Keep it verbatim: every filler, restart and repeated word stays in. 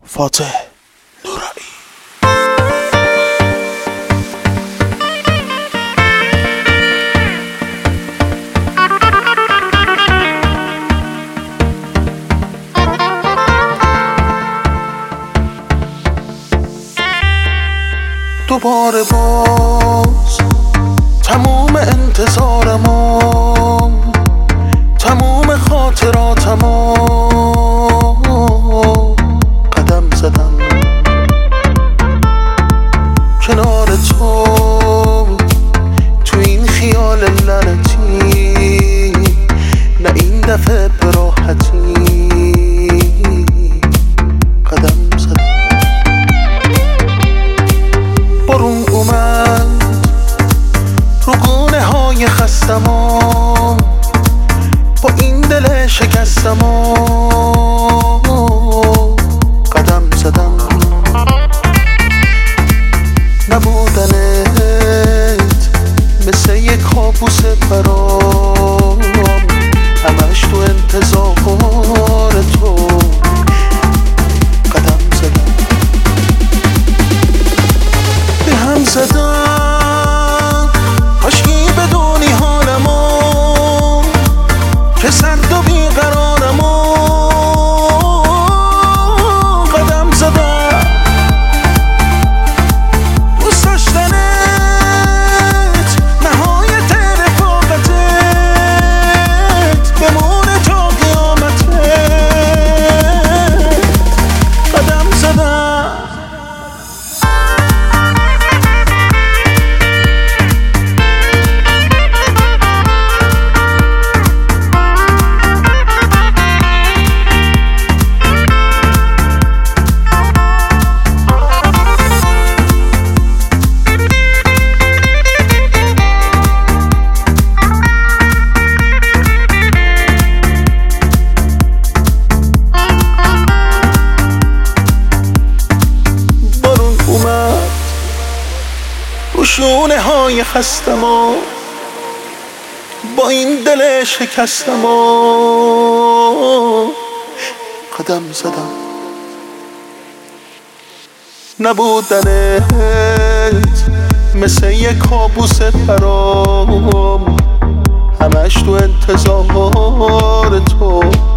فاتح نورایی. دوباره باز تموم انتظارمو، تموم خاطراتمو قدم زدم کنار تو، تو این خیال لعنتی، نه این دفعه به راحتی قدم زدم. بارون اومد رو گونه های خستمو، با این دل شکستمو قدم زدم. نبودنت مثل یک کابوس برام، همش تو انتظار تو قدم زدم. به هم زدم کاشکی بدونی حالمو، که سرد و بیقرارمو قدم زدم. دوست داشتنت نهایت رفاقتت، بمونه تا قیامتت قدم زدم. شونه های خستمو، با این دل شکستمو قدم زدم. نبودنت مثل یک کابوس برام، همش تو انتظار تو